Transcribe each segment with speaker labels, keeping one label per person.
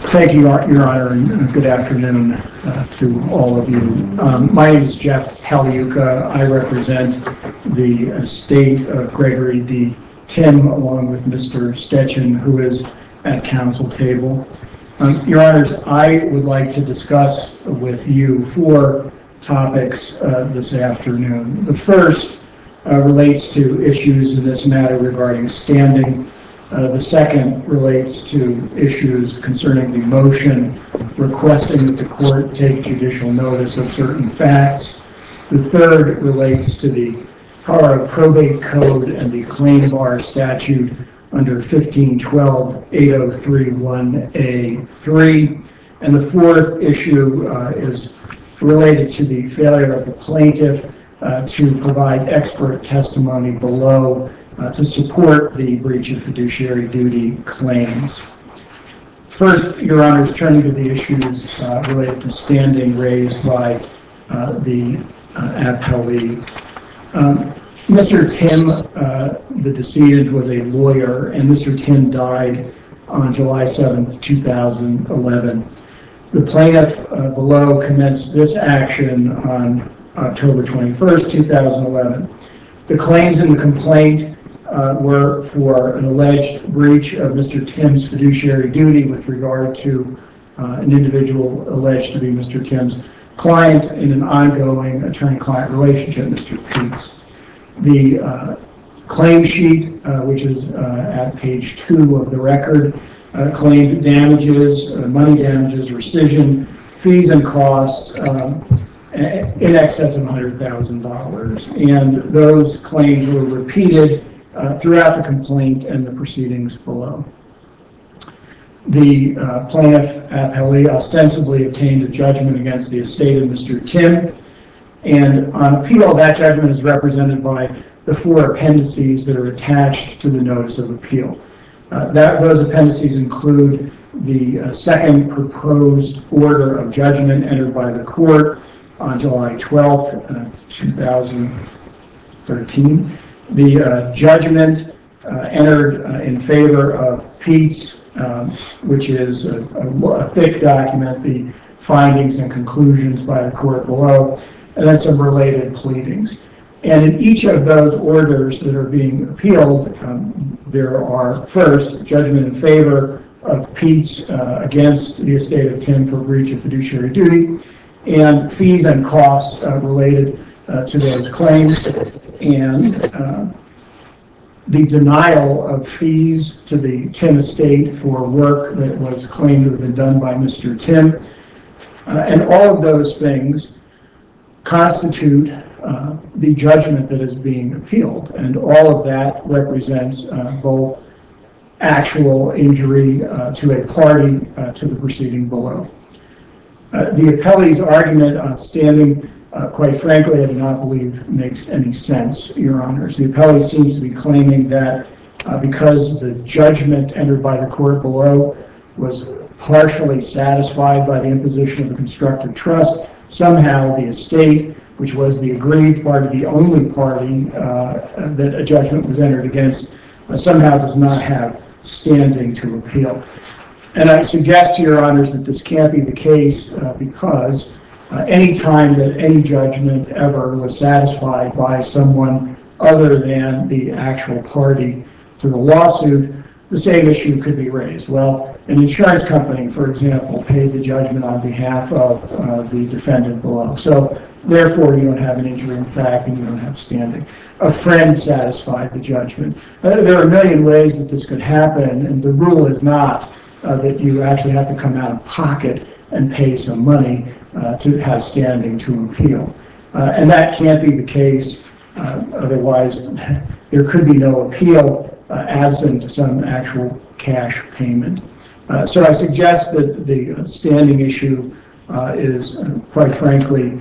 Speaker 1: Thank you, Your Honor, and good afternoon to all of you. My name is Jeff Haliuka. I represent the estate of Gregory D. Tim, along with Mr. Stetchen, who is at council table. Your Honors, I would like to discuss with you four topics this afternoon. The first relates to issues in this matter regarding standing. The second relates to issues concerning the motion requesting that the court take judicial notice of certain facts. The third relates to the Colorado Probate Code and the claim bar statute under 1512-8031A3. And the fourth issue is related to the failure of the plaintiff to provide expert testimony below to support the breach of fiduciary duty claims. First, Your Honors, turning to the issues related to standing raised by the appellee. Mr. Tim, the decedent, was a lawyer, and Mr. Tim died on July 7th, 2011. The plaintiff below commenced this action on October 21st, 2011. The claims in the complaint were for an alleged breach of Mr. Tim's fiduciary duty with regard to an individual alleged to be Mr. Tim's client in an ongoing attorney-client relationship, Mr. Peets. The claim sheet, which is at page 2 of the record, claimed damages, money damages, rescission, fees and costs in excess of $100,000. And those claims were repeated throughout the complaint and the proceedings below. The plaintiff appellee ostensibly obtained a judgment against the estate of Mr. Tim, and on appeal, that judgment is represented by the four appendices that are attached to the notice of appeal. Those appendices include the second proposed order of judgment entered by the court on July 12th, 2013. The judgment entered in favor of Peets, which is a thick document, the findings and conclusions by the court below, and then some related pleadings. And in each of those orders that are being appealed, there are first judgment in favor of Peets against the estate of Tim for breach of fiduciary duty, and fees and costs related to those claims, and the denial of fees to the Tim estate for work that was claimed to have been done by Mr. Tim. And all of those things constitute the judgment that is being appealed, and all of that represents both actual injury to a party to the proceeding below. The appellee's argument on standing, quite frankly, I do not believe makes any sense, Your Honors. The appellee seems to be claiming that because the judgment entered by the court below was partially satisfied by the imposition of a constructive trust, somehow the estate, which was the aggrieved party, the only party that a judgment was entered against, somehow does not have standing to appeal. And I suggest to Your Honors that this can't be the case because any time that any judgment ever was satisfied by someone other than the actual party to the lawsuit, the same issue could be raised. Well, an insurance company, for example, paid the judgment on behalf of the defendant below. So therefore, you don't have an injury in fact and you don't have standing. A friend satisfied the judgment. There are a million ways that this could happen, and the rule is not that you actually have to come out of pocket and pay some money to have standing to appeal. And that can't be the case, otherwise there could be no appeal absent some actual cash payment. So I suggest that the standing issue is, quite frankly,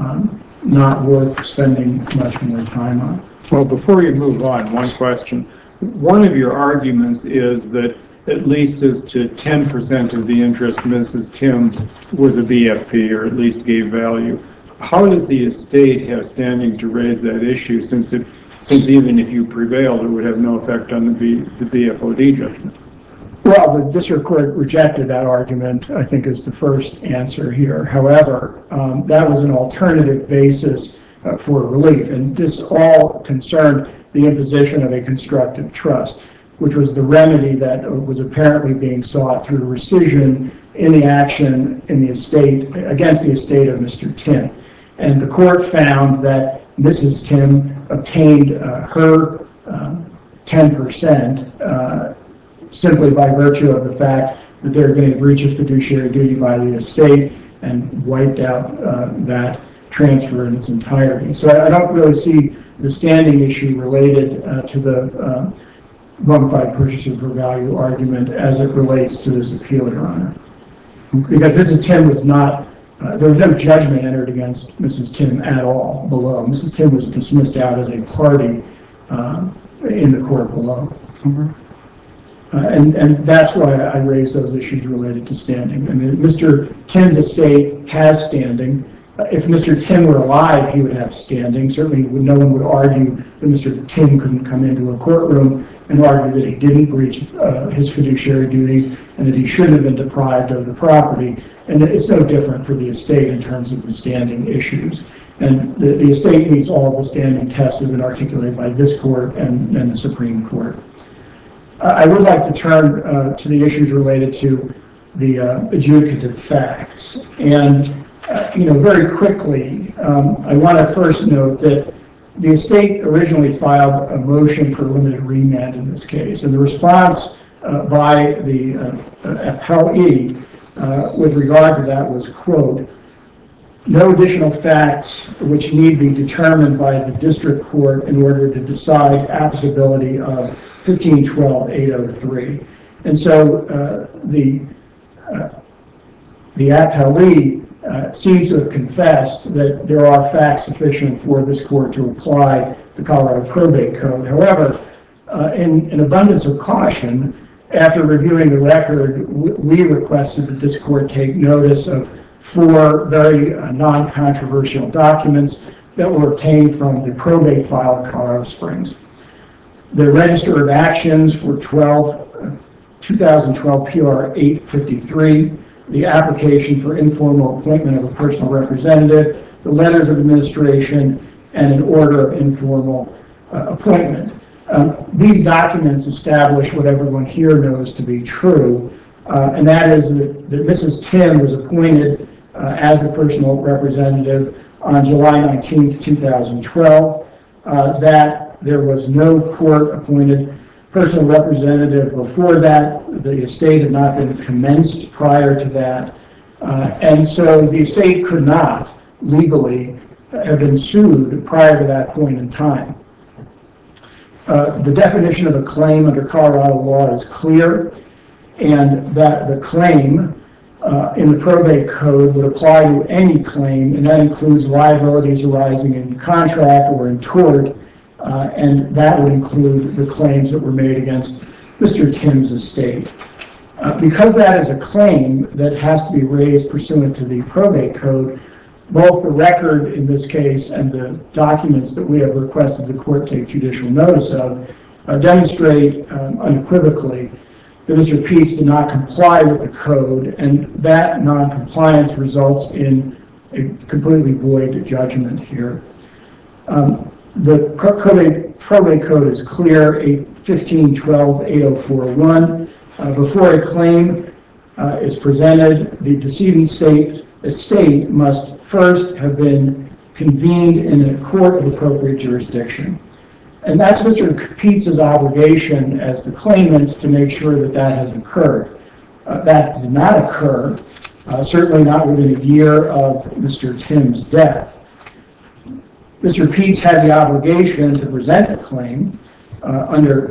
Speaker 1: not worth spending much more time on.
Speaker 2: Well, before you move on, one question. One of your arguments is that at least as to 10% of the interest, Mrs. Tim was a BFP, or at least gave value. How does the estate have standing to raise that issue, since even if you prevailed, it would have no effect on the BFOD judgment?
Speaker 1: Well, the district court rejected that argument, I think, is the first answer here. However, that was an alternative basis for relief, and this all concerned the imposition of a constructive trust, which was the remedy that was apparently being sought through rescission in the action in the estate, against the estate of Mr. Tim. And the court found that Mrs. Tim obtained her 10% simply by virtue of the fact that there had been a breach of fiduciary duty by the estate and wiped out that transfer in its entirety. So I don't really see the standing issue related to the bona fide purchaser for value argument as it relates to this appeal, Your Honor. Because Mrs. Tim was not, there was no judgment entered against Mrs. Tim at all below. Mrs. Tim was dismissed out as a party in the court below. Mm-hmm. And that's why I raised those issues related to standing. I mean, Mr. Tim's estate has standing. If Mr. Tim were alive, he would have standing. Certainly, no one would argue that Mr. Tim couldn't come into a courtroom and argue that he didn't breach his fiduciary duties and that he shouldn't have been deprived of the property. And it's no different for the estate in terms of the standing issues. And the estate meets all of the standing tests that have been articulated by this court and the Supreme Court. I would like to turn to the issues related to the adjudicative facts. And, very quickly, I want to first note that the estate originally filed a motion for limited remand in this case. And the response by the appellee with regard to that was, quote, no additional facts which need be determined by the district court in order to decide applicability of 1512-803. And so the appellee seems to have confessed that there are facts sufficient for this court to apply the Colorado Probate Code. However, in an abundance of caution, after reviewing the record, we requested that this court take notice of 4 very non-controversial documents that were obtained from the probate file of Colorado Springs. The Register of Actions for 2012 PR 853, the application for informal appointment of a personal representative, the letters of administration, and an order of informal appointment. These documents establish what everyone here knows to be true, and that is that Mrs. Tim was appointed as a personal representative on July 19th, 2012, that there was no court-appointed personal representative before that. The estate had not been commenced prior to that, and so the estate could not legally have been sued prior to that point in time. The definition of a claim under Colorado law is clear, and that the claim in the probate code would apply to any claim, and that includes liabilities arising in contract or in tort, and that would include the claims that were made against Mr. Tim's estate. Because that is a claim that has to be raised pursuant to the probate code, both the record in this case and the documents that we have requested the court take judicial notice of demonstrate unequivocally that Mr. Peace did not comply with the code, and that non-compliance results in a completely void judgment here. The probate code is clear, 1512-8041. Before a claim is presented, the decedent estate must first have been convened in a court of appropriate jurisdiction. And that's Mr. Peace's obligation as the claimant to make sure that that has occurred. That did not occur, certainly not within a year of Mr. Tim's death. Mr. Peace had the obligation to present a claim under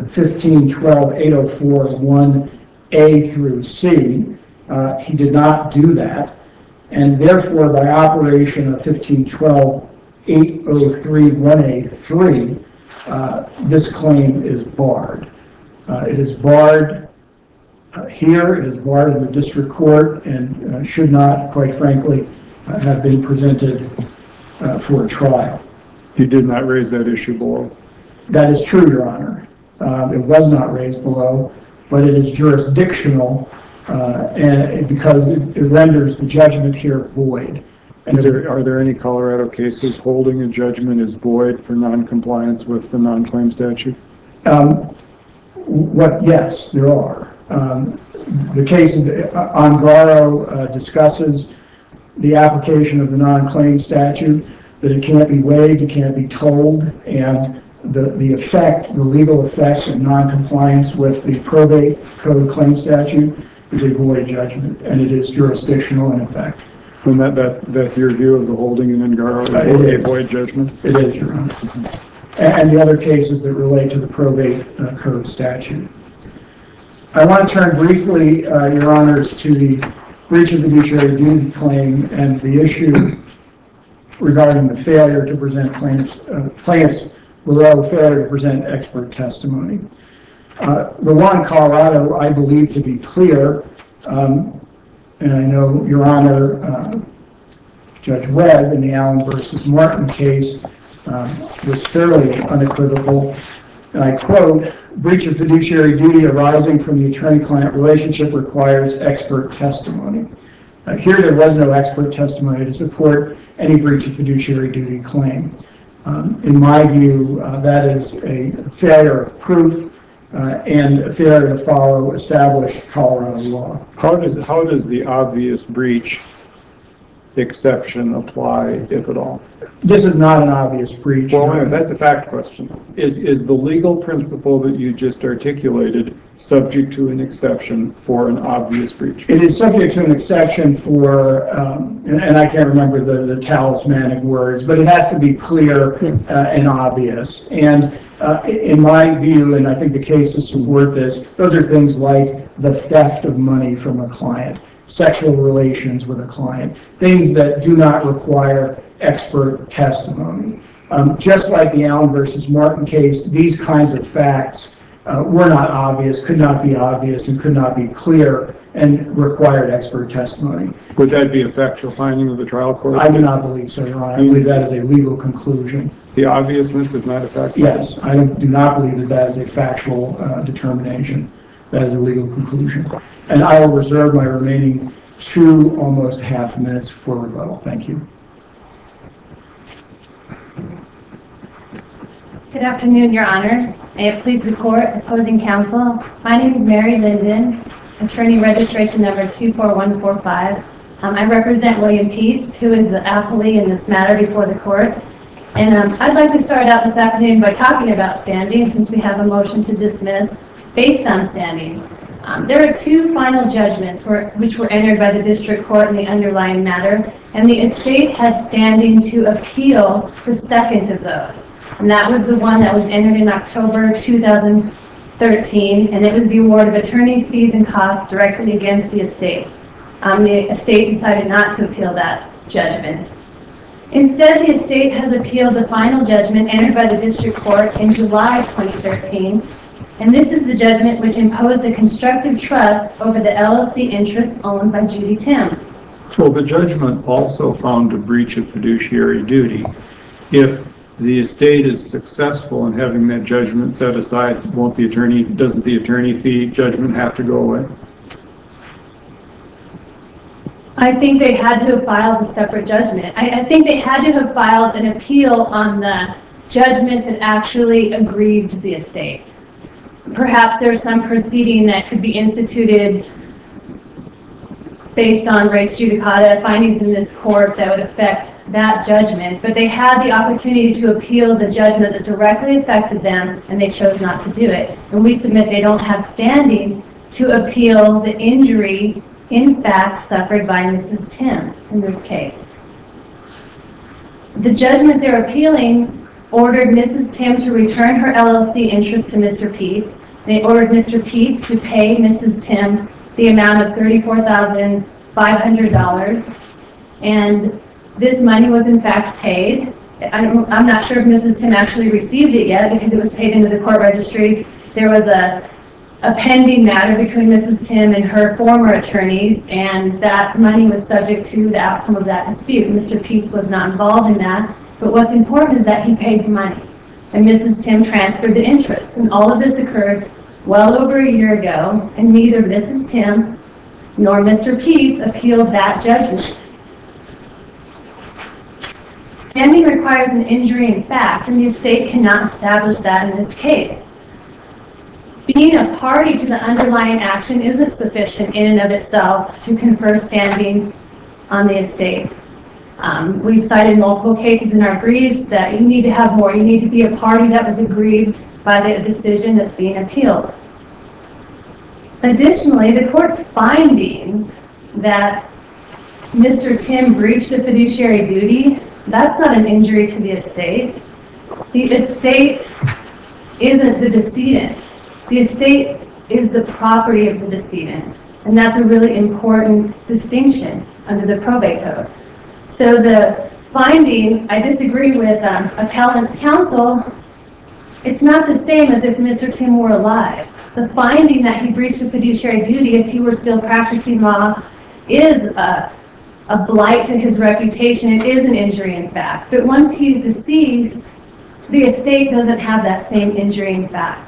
Speaker 1: 1512-804-1A through C. He did not do that, and therefore by operation of 1512-803-1A3, this claim is barred. It is barred here, it is barred in the district court, and should not, quite frankly, have been presented for a trial.
Speaker 2: You did not raise that issue below?
Speaker 1: That is true, Your Honor. It was not raised below. but it is jurisdictional and because it renders the judgment here void. And
Speaker 2: Are there any Colorado cases holding a judgment is void for noncompliance with the non-claim statute?
Speaker 1: Yes, there are. The case of Ongaro discusses the application of the non-claim statute, that it can't be waived, it can't be tolled, and the legal effects of noncompliance with the probate code claim statute is a void judgment, and it is jurisdictional in effect.
Speaker 2: And that's your view of the holding in Ongaro, a void judgment?
Speaker 1: It is, Your Honor. And the other cases that relate to the probate code statute. I want to turn briefly, Your Honors, to the breach of fiduciary duty claim and the issue regarding the failure to present plaintiffs below failure to present expert testimony. The law in Colorado, I believe to be clear, and I know Your Honor, Judge Webb in the Allen versus Martin case was fairly unequivocal. And I quote, breach of fiduciary duty arising from the attorney-client relationship requires expert testimony. Here there was no expert testimony to support any breach of fiduciary duty claim. In my view, that is a failure of proof and a failure to follow established Colorado law.
Speaker 2: How does the obvious breach exception apply, if at all?
Speaker 1: This is not an obvious breach.
Speaker 2: Well, that's a fact question. Is the legal principle that you just articulated subject to an exception for an obvious breach? It
Speaker 1: is subject to an exception for, and I can't remember the talismanic words, but it has to be clear and obvious. And in my view, and I think the cases support this, those are things like the theft of money from a client, sexual relations with a client, things that do not require expert testimony. Just like the Allen versus Martin case, these kinds of facts were not obvious, could not be obvious, and could not be clear, and required expert testimony.
Speaker 2: Would that be a factual finding of the trial court?
Speaker 1: I do not believe so, Your Honor. I believe that is a legal conclusion.
Speaker 2: The obviousness is not a factual?
Speaker 1: Yes, I do not believe that is a factual determination. That is a legal conclusion. And I will reserve my remaining 2 almost half minutes for rebuttal. Thank you.
Speaker 3: Good afternoon, Your Honors. May it please the Court, opposing counsel. My name is Mary Linden, attorney registration number 24145. I represent William Peets, who is the appellee in this matter before the Court. And I'd like to start out this afternoon by talking about standing, since we have a motion to dismiss based on standing. There are 2 final judgments which were entered by the district court in the underlying matter, and the estate had standing to appeal the second of those. And that was the one that was entered in October 2013, and it was the award of attorney's fees and costs directly against the estate. The estate decided not to appeal that judgment. Instead, the estate has appealed the final judgment entered by the district court in July 2013, and this is the judgment which imposed a constructive trust over the LLC interest owned by Judy Tim.
Speaker 2: Well, the judgment also found a breach of fiduciary duty. If the estate is successful in having that judgment set aside, doesn't the attorney fee judgment have to go away?
Speaker 3: I think they had to have filed a separate judgment. I think they had to have filed an appeal on the judgment that actually aggrieved the estate. Perhaps there's some proceeding that could be instituted based on res judicata findings in this court that would affect that judgment, but they had the opportunity to appeal the judgment that directly affected them, and they chose not to do it. And we submit they don't have standing to appeal the injury, in fact, suffered by Mrs. Tim in this case. The judgment they're appealing ordered Mrs. Tim to return her LLC interest to Mr. Peets. They ordered Mr. Peets to pay Mrs. Tim the amount of $34,500, and this money was in fact paid. I'm not sure if Mrs. Tim actually received it yet because it was paid into the court registry. There was a pending matter between Mrs. Tim and her former attorneys, and that money was subject to the outcome of that dispute. Mr. Peets was not involved in that, but what's important is that he paid the money, and Mrs. Tim transferred the interest, and all of this occurred well over a year ago, and neither Mrs. Tim nor Mr. Peets appealed that judgment. Standing requires an injury in fact, and the estate cannot establish that in this case. Being a party to the underlying action isn't sufficient in and of itself to confer standing on the estate. We've cited multiple cases in our briefs that you need to have more. You need to be a party that was aggrieved by the decision that's being appealed. Additionally, the court's findings that Mr. Tim breached a fiduciary duty, that's not an injury to the estate. The estate isn't the decedent. The estate is the property of the decedent, and that's a really important distinction under the probate code. So the finding, I disagree with appellant's counsel, it's not the same as if Mr. Tim were alive. The finding that he breached a fiduciary duty if he were still practicing law is a blight to his reputation. It is an injury in fact. But once he's deceased, the estate doesn't have that same injury in fact.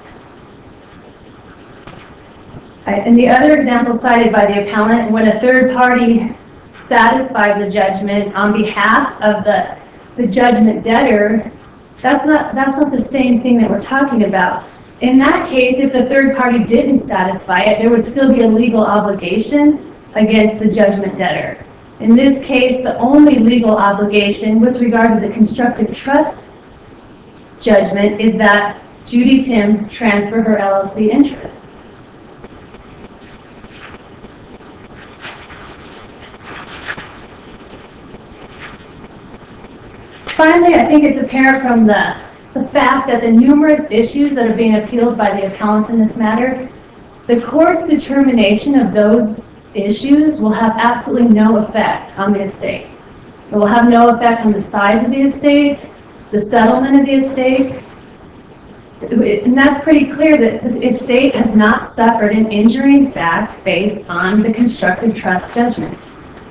Speaker 3: And the other example cited by the appellant, when a third party satisfies a judgment on behalf of the judgment debtor, that's not the same thing that we're talking about. In that case, if the third party didn't satisfy it, there would still be a legal obligation against the judgment debtor. In this case, the only legal obligation with regard to the constructive trust judgment is that Judy Tim transfer her LLC interests. Finally, I think it's apparent from the fact that the numerous issues that are being appealed by the appellant in this matter, the court's determination of those issues will have absolutely no effect on the estate. It will have no effect on the size of the estate, the settlement of the estate, and that's pretty clear that the estate has not suffered an injury in fact based on the constructive trust judgment.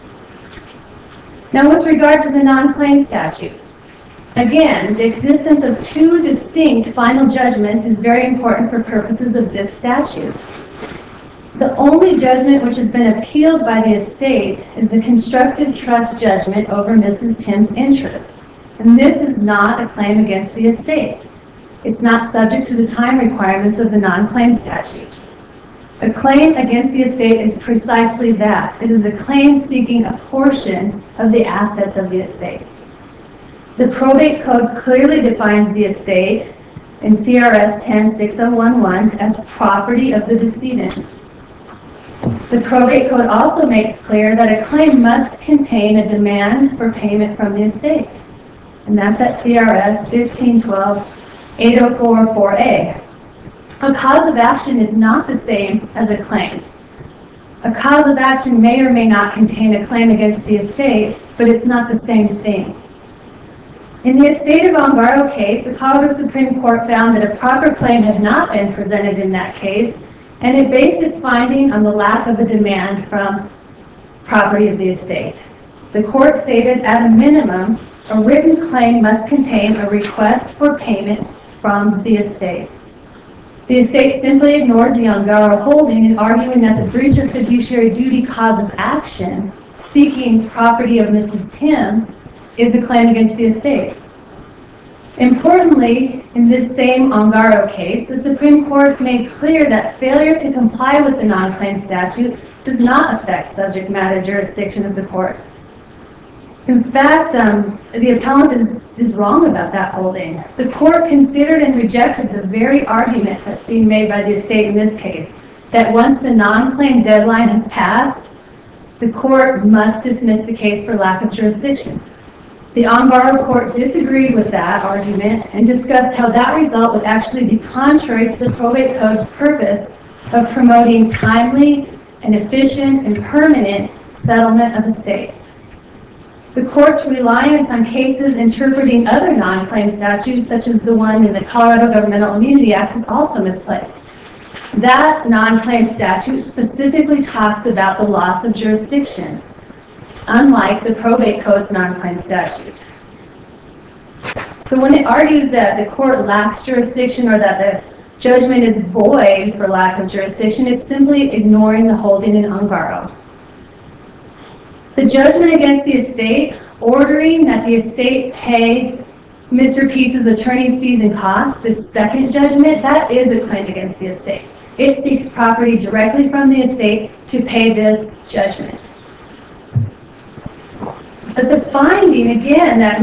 Speaker 3: Now, with regard to the non-claim statute, again, the existence of two distinct final judgments is very important for purposes of this statute. The only judgment which has been appealed by the estate is the constructive trust judgment over Mrs. Tim's interest. And this is not a claim against the estate. It's not subject to the time requirements of the non-claim statute. A claim against the estate is precisely that. It is a claim seeking a portion of the assets of the estate. The probate code clearly defines the estate in CRS 10-6011 as property of the decedent. The probate code also makes clear that a claim must contain a demand for payment from the estate. And that's at CRS 1512-8044A. A cause of action is not the same as a claim. A cause of action may or may not contain a claim against the estate, but it's not the same thing. In the Estate of Ongaro case, the Colorado Supreme Court found that a proper claim had not been presented in that case, and it based its finding on the lack of a demand from property of the estate. The court stated, at a minimum, a written claim must contain a request for payment from the estate. The estate simply ignores the Ongaro holding in arguing that the breach of fiduciary duty cause of action seeking property of Mrs. Tim is a claim against the estate. Importantly, in this same Ongaro case, the Supreme Court made clear that failure to comply with the non-claim statute does not affect subject matter jurisdiction of the court. In fact, the appellant is wrong about that holding. The court considered and rejected the very argument that's being made by the estate in this case, that once the non-claim deadline has passed, the court must dismiss the case for lack of jurisdiction. The Ongaro court disagreed with that argument and discussed how that result would actually be contrary to the probate code's purpose of promoting timely and efficient and permanent settlement of estates. The court's reliance on cases interpreting other non-claim statutes, such as the one in the Colorado Governmental Immunity Act, is also misplaced. That non-claim statute specifically talks about the loss of jurisdiction, unlike the probate code's non-claim statute. So when it argues that the court lacks jurisdiction or that judgment is void for lack of jurisdiction. It's simply ignoring the holding in Ungaro. The judgment against the estate, ordering that the estate pay Mr. Peets' attorney's fees and costs, this second judgment, that is a claim against the estate. It seeks property directly from the estate to pay this judgment. But the finding, again, that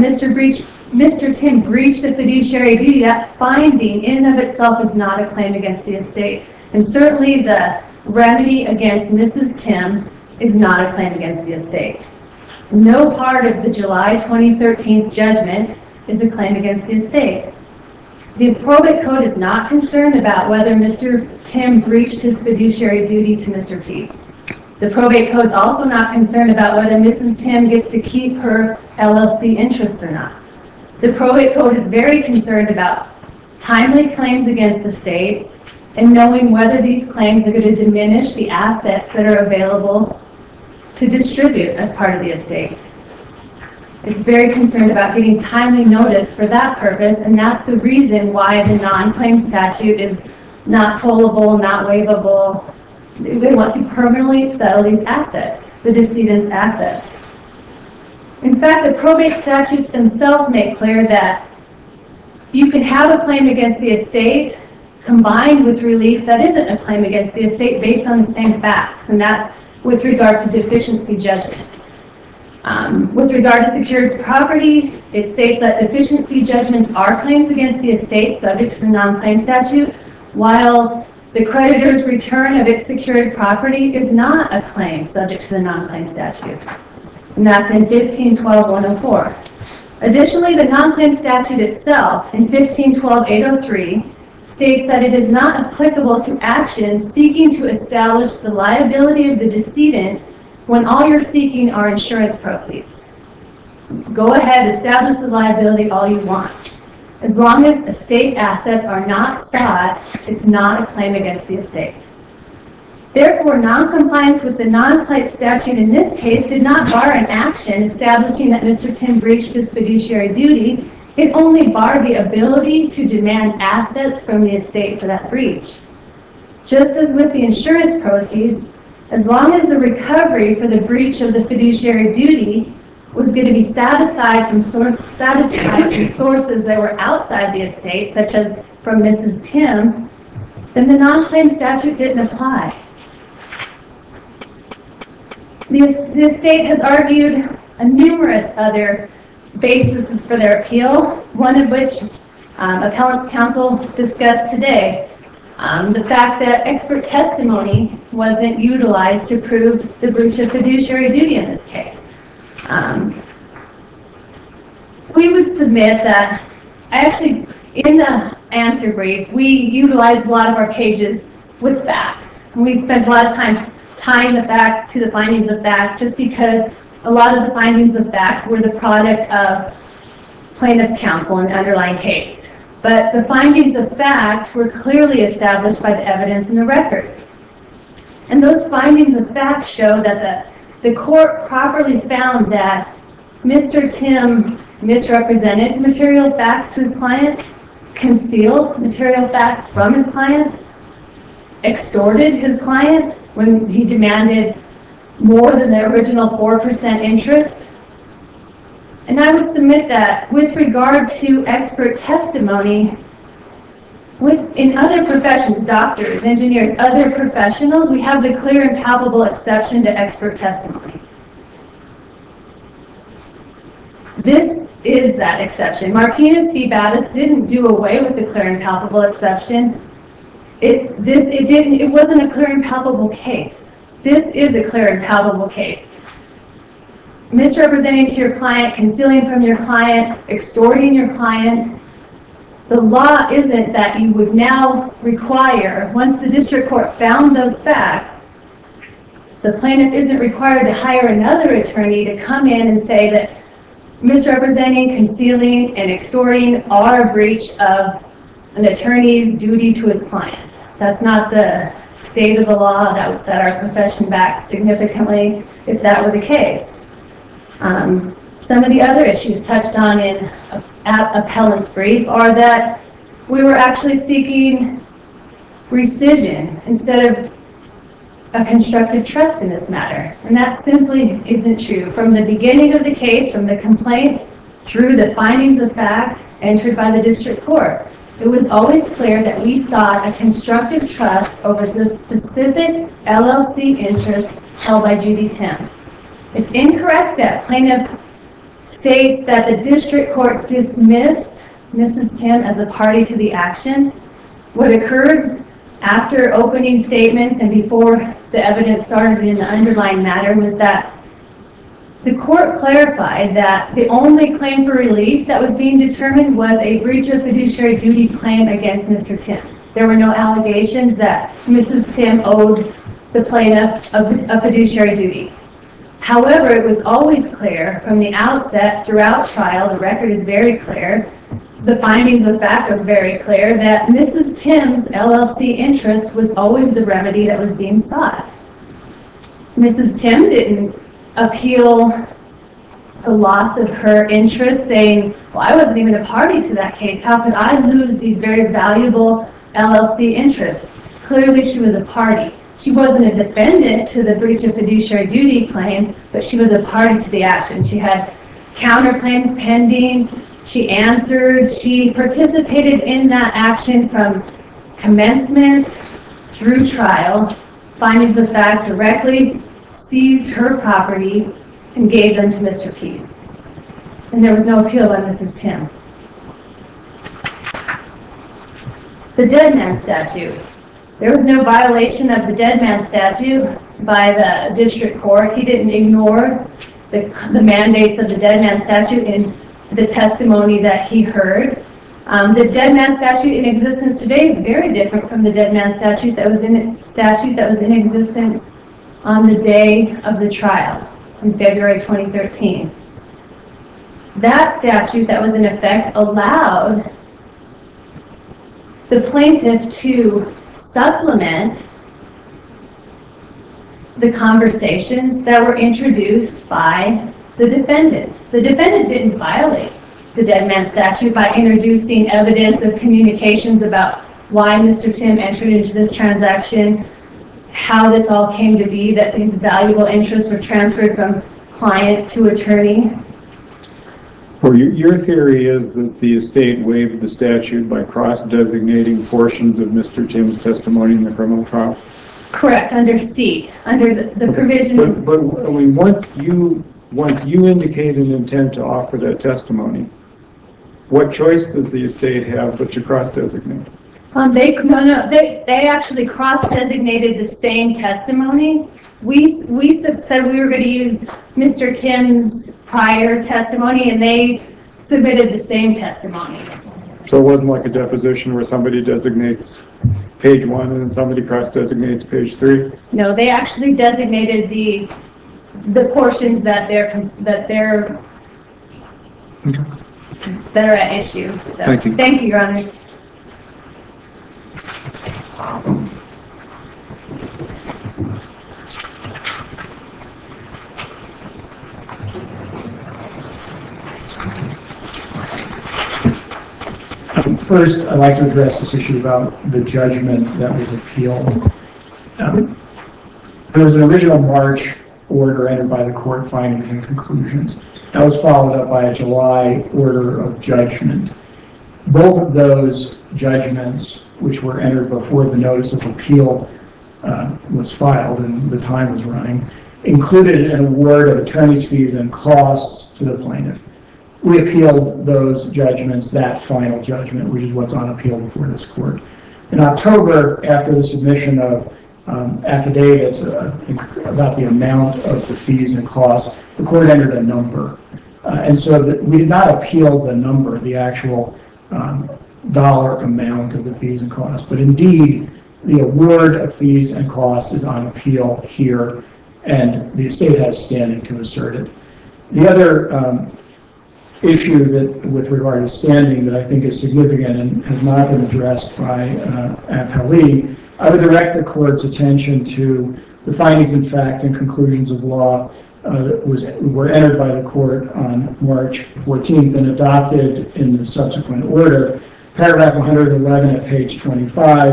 Speaker 3: Mr. Tim breached the fiduciary duty, that finding in and of itself is not a claim against the estate. And certainly the remedy against Mrs. Tim is not a claim against the estate. No part of the July 2013 judgment is a claim against the estate. The probate code is not concerned about whether Mr. Tim breached his fiduciary duty to Mr. Peets. The probate code is also not concerned about whether Mrs. Tim gets to keep her LLC interests or not. The probate code is very concerned about timely claims against estates and knowing whether these claims are going to diminish the assets that are available to distribute as part of the estate. It's very concerned about getting timely notice for that purpose, and that's the reason why the non-claim statute is not tollable, not waivable. They want to permanently settle these assets, the decedent's assets. In fact, the probate statutes themselves make clear that you can have a claim against the estate combined with relief that isn't a claim against the estate based on the same facts, and that's with regard to deficiency judgments. With regard to secured property, it states that deficiency judgments are claims against the estate subject to the non-claim statute, while the creditor's return of its secured property is not a claim subject to the non-claim statute. And that's in 1512-104. Additionally, the non-claim statute itself, in 1512-803, states that it is not applicable to actions seeking to establish the liability of the decedent when all you're seeking are insurance proceeds. Go ahead, establish the liability all you want. As long as estate assets are not sought, it's not a claim against the estate. Therefore, noncompliance with the non-claim statute in this case did not bar an action establishing that Mr. Tim breached his fiduciary duty. It only barred the ability to demand assets from the estate for that breach. Just as with the insurance proceeds, as long as the recovery for the breach of the fiduciary duty was going to be satisfied from sources that were outside the estate, such as from Mrs. Tim, then the non-claim statute didn't apply. The estate has argued numerous other bases for their appeal, one of which appellant's counsel discussed today. The fact that expert testimony wasn't utilized to prove the breach of fiduciary duty in this case. We would submit that, actually, in the answer brief, we utilized a lot of our pages with facts. We spent a lot of time tying the facts to the findings of fact, just because a lot of the findings of fact were the product of plaintiff's counsel in the underlying case. But the findings of fact were clearly established by the evidence in the record. And those findings of fact show that the court properly found that Mr. Tim misrepresented material facts to his client, concealed material facts from his client, extorted his client when he demanded more than the original 4% interest. And I would submit that with regard to expert testimony, in other professions, doctors, engineers, other professionals, we have the clear and palpable exception to expert testimony. This is that exception. Martinez v. Battis didn't do away with the clear and palpable exception. It wasn't a clear and palpable case. This is a clear and palpable case. Misrepresenting to your client, concealing from your client, extorting your client. The law isn't that you would now require, once the district court found those facts, the plaintiff isn't required to hire another attorney to come in and say that misrepresenting, concealing, and extorting are a breach of an attorney's duty to his client. That's not the state of the law. That would set our profession back significantly if that were the case. Some of the other issues touched on in appellant's brief are that we were actually seeking rescission instead of a constructive trust in this matter. And that simply isn't true. From the beginning of the case, from the complaint through the findings of fact entered by the district court, it was always clear that we sought a constructive trust over the specific LLC interest held by Judy Tim. It's incorrect that plaintiff states that the district court dismissed Mrs. Tim as a party to the action. What occurred after opening statements and before the evidence started in the underlying matter was that the court clarified that the only claim for relief that was being determined was a breach of fiduciary duty claim against Mr. Tim. There were no allegations that Mrs. Tim owed the plaintiff a fiduciary duty. However, it was always clear from the outset throughout trial, the record is very clear, the findings of fact are very clear, that Mrs. Tim's LLC interest was always the remedy that was being sought. Mrs. Tim didn't appeal the loss of her interest, saying, well, I wasn't even a party to that case. How could I lose these very valuable LLC interests? Clearly, she was a party. She wasn't a defendant to the breach of fiduciary duty claim, but she was a party to the action. She had counterclaims pending. She answered. She participated in that action from commencement through trial. Findings of fact directly seized her property and gave them to Mr. Peets. And there was no appeal by Mrs. Tim. The dead man statute. There was no violation of the dead man statute by the district court. He didn't ignore the mandates of the dead man statute in the testimony that he heard. The dead man statute in existence today is very different from the dead man statute that was in existence on the day of the trial in February 2013. That statute that was in effect allowed the plaintiff to supplement the conversations that were introduced by the defendant. The defendant didn't violate the dead man statute by introducing evidence of communications about why Mr. Tim entered into this transaction, how this all came to be, that these valuable interests were transferred from client to attorney.
Speaker 2: Well, your theory is that the estate waived the statute by cross-designating portions of Mr. Tim's testimony in the criminal trial?
Speaker 3: Correct, under C, under the provision.
Speaker 2: But I mean, once you indicate an intent to offer that testimony, what choice does the estate have but to cross-designate?
Speaker 3: They actually cross-designated the same testimony. We said we were going to use Mr. Tim's prior testimony, and they submitted the same testimony.
Speaker 2: So it wasn't like a deposition where somebody designates page 1 and then somebody cross-designates page 3?
Speaker 3: No, they actually designated the portions that are at issue. So,
Speaker 2: thank you.
Speaker 3: Thank you, Your Honor.
Speaker 1: First, I'd like to address this issue about the judgment that was appealed. There was an original March order entered by the court, findings and conclusions. That was followed up by a July order of judgment. Both of those judgments, which were entered before the notice of appeal was filed and the time was running, included an award of attorney's fees and costs to the plaintiff. We appealed those judgments, that final judgment, which is what's on appeal before this court. In October, after the submission of affidavits about the amount of the fees and costs, the court entered a number. And so we did not appeal the number, the actual dollar amount of the fees and costs. But indeed, the award of fees and costs is on appeal here, and the estate has standing to assert it. The other issue that, with regard to standing, that I think is significant and has not been addressed by appellee, I would direct the court's attention to the findings and fact and conclusions of law that were entered by the court on March 14th and adopted in the subsequent order. Paragraph 111 at page 25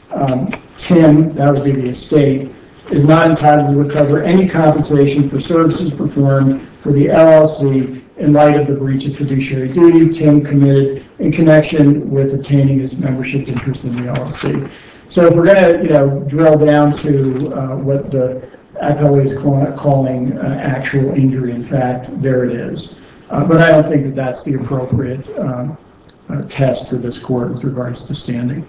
Speaker 1: Tim, that would be the estate, is not entitled to recover any compensation for services performed for the LLC in light of the breach of fiduciary duty Tim committed in connection with obtaining his membership interest in the LLC. So if we're going to, drill down to what the appellee is calling actual injury, in fact, there it is. But I don't think that that's the appropriate test for this court with regards to standing.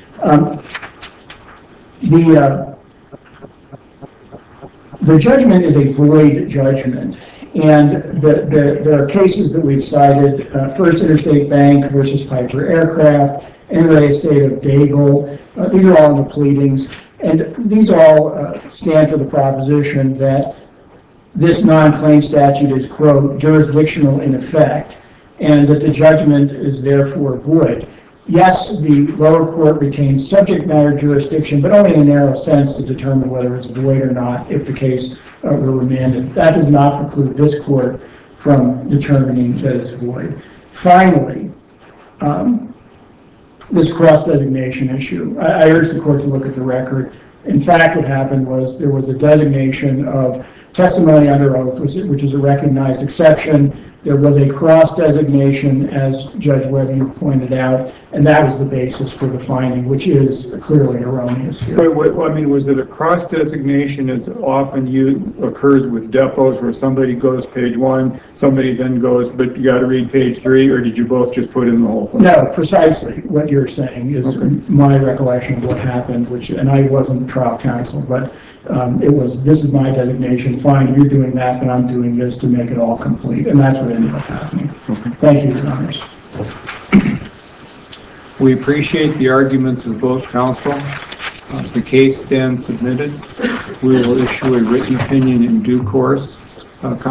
Speaker 1: The judgment is a void judgment, and there are cases that we've cited, First Interstate Bank versus Piper Aircraft, NRA Estate of Daigle. These are all in the pleadings, and these all stand for the proposition that this non-claim statute is, quote, jurisdictional in effect, and that the judgment is therefore void. Yes, the lower court retains subject matter jurisdiction, but only in a narrow sense to determine whether it's void or not if the case were remanded. That does not preclude this court from determining that it's void. Finally, this cross-designation issue. I urge the court to look at the record. In fact, what happened was there was a designation of testimony under oath, which is a recognized exception. There was a cross-designation, as Judge Webb, you pointed out, and that was the basis for the finding, which is clearly erroneous here.
Speaker 2: Wait, was it a cross-designation as often occurs with depots where somebody goes page 1, somebody then goes, but you got to read page 3, or did you both just put in the whole thing?
Speaker 1: No, precisely what you're saying is my recollection of what happened, and I wasn't trial counsel, but this is my designation, fine, you're doing that, and I'm doing this to make it all complete, and that's what ended up happening.
Speaker 2: Okay.
Speaker 1: Thank you, Your Honors.
Speaker 2: We appreciate the arguments of both counsel. The case stands submitted. We will issue a written opinion in due course.